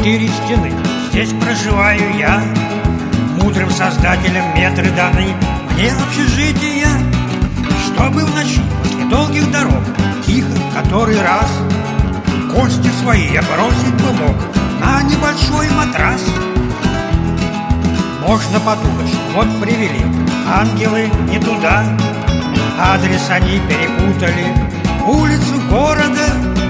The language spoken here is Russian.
4 стены. Здесь проживаю я, мудрым создателем метры даны мне общежития, чтобы в ночи после долгих дорог тихо который раз кости свои я бросить бы мог на небольшой матрас. Можно подумать, что вот привели ангелы не туда, адрес они перепутали, улицу города